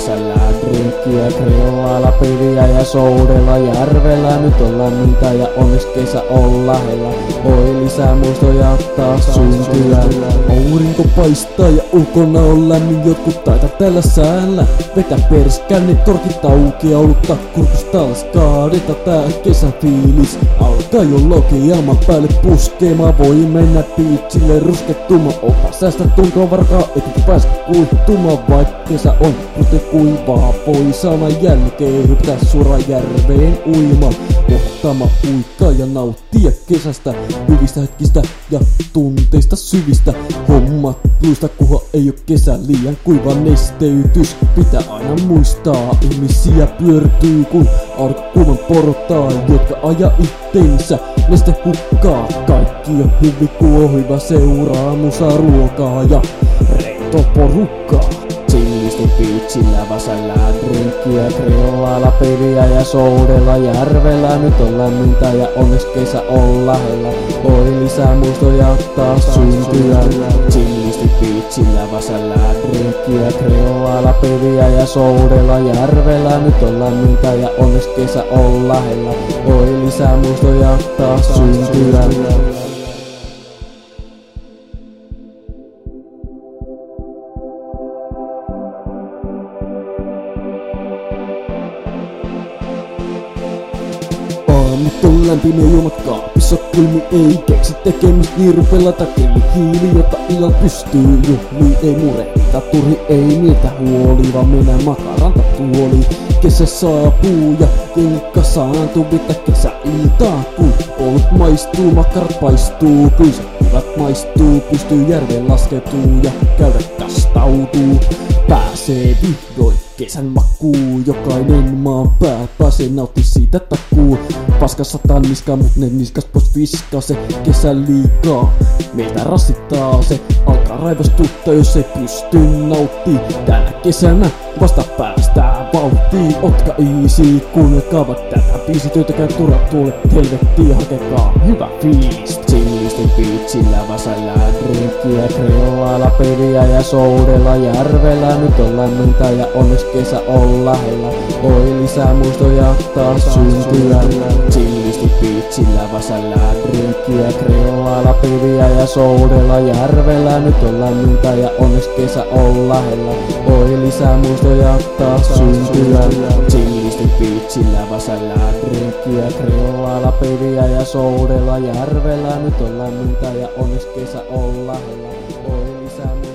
Vasällään drinkkiä, grillalla peliä ja soudella järvellä. Nyt on lämmintä ja onneksi kesä on lähellä. Oi lisää muistoja taas syntyä. Aurinko paistaa ja ulkona on lämmin, jotkut taita tällä säällä vetä perskänne, torkit auki, olutta kurkusta alas kaadeta. Tää kesäfiilis alkaa jo logiaama päälle puskemaan. Voi mennä biitsille ruskettuma, opa säästä tuntoa varkaa, etkä pääse kuihtumaan. Vaikka kesä on rute kuivaa, voi sauna jälkeen hyppää suoraan järveen uima. Ottama puikkaa ja nauttia kesästä, hyvistä hetkistä ja tunteista syvistä. Hommat luista, kuha ei oo kesä liian kuiva nesteytys. Pitää aina muistaa, ihmisiä pyörtyy kun aurinko kuuman porottaa, jotka ajaa itteensä neste hukkaa. Kaikki on hyvin, kun on hyvä seuraa musaa, ruokaa ja reito porukkaa. Chillisti biitsillä, Vasällään drinkkiä, grillalla peliä ja soudella järvellä. Nyt on lämmintä ja onneksi kesä on lähellä. Oi lisää muistoja taas syntyä. Chillisti biitsillä, Vasällään drinkkiä, grillalla peliä ja soudella järvellä. Nyt on lämmintä ja onneksi kesä on lähellä. Oi lisää muistoja taas syntyä. Aamut on lämpimiä, juomat kaapissa kylmi, ei keksi tekemistä nirpelata. Kivihiili, jota illalla pystyy juhliin, ei murehta, turhi ei mieltä huoli, vaan mennään makaranta tuoli. Kesä saapuu ja jengi kasaantuu, vietä kesäiltaa, kun olut maistuu, makarat paistuu, kyllä hyvät maistuu, pystyy järveen laskeutuu ja käydä kastautuu. Pääsee vihdoin kesän makuun, jokainen maan pää pääsee nauttii siitä takuu. Paskas sataa niskaa, mut ne niskas pois viskaa, se kesän liikaa meiltä rasittaa. Se alkaa raivostuttaa, jos ei pysty nauttii. Tänä kesänä vasta päästään vauhtiin. Otka easy, kuunnelkaa tätä biisityötä, käy turha tuule helvettiin, hakekaa hyvä fiilis. Chillisti biitsillä, Vasällään drinkkiä, grillalla peliä ja soudella järvellä. Nyt on lämmintä ja onneksi kesä on lähellä. Oi lisää muistoja taas syntyä. Chillisti biitsillä, Vasällään drinkkiä, grillalla peliä ja soudella järvellä. Nyt on lämmintä ja onneksi kesä on lähellä. Oi lisää muistoja taas syntyä. Chillisti biitsillä, Vasällään drinkkiä, grillalla peliä ja soudella järvellä. Nyt on lämmintä ja onneksi kesä on lähellä. Oi lisää muistoja.